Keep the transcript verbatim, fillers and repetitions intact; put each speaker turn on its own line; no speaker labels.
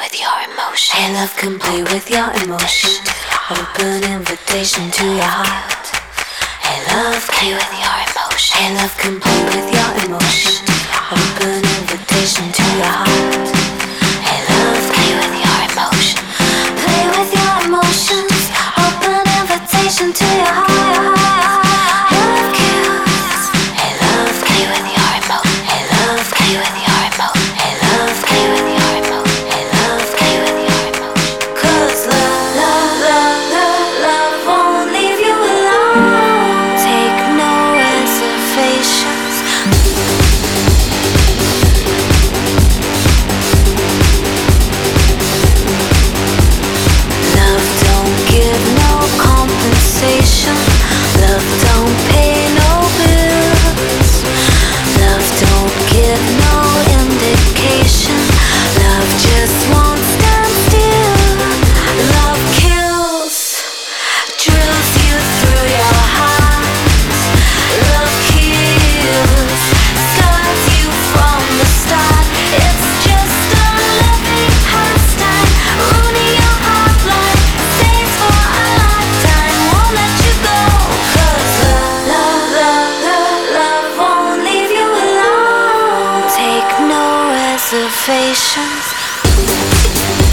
with your emotion. Hey, love can play with your emotion. Open invitation to your heart. Hey, love play with your emotion. Hey, love can play with your emotion. Open invitation to your heart. Hey, love play with your emotion. Play with your emotions. Open invitation to your heart. Love kills. Hey, love play with your emotion. Hey, love play with your emotion. Hey, love play with your emotion. Hey, love play with your emotion. 'Cause love, love, love, love, love won't leave you alone. Take no reservations. Love don't give no compensation. Love don't pay no bills. Love don't give no indication. Love just won't stand still. Love kills, drills you through your heart. Love kills, scars you from the start. It's just a loving pastime, ruining your heart like stays for a lifetime. Won't let you go. 'Cause love, love, love, love, love won't leave you alone. Take no reservations.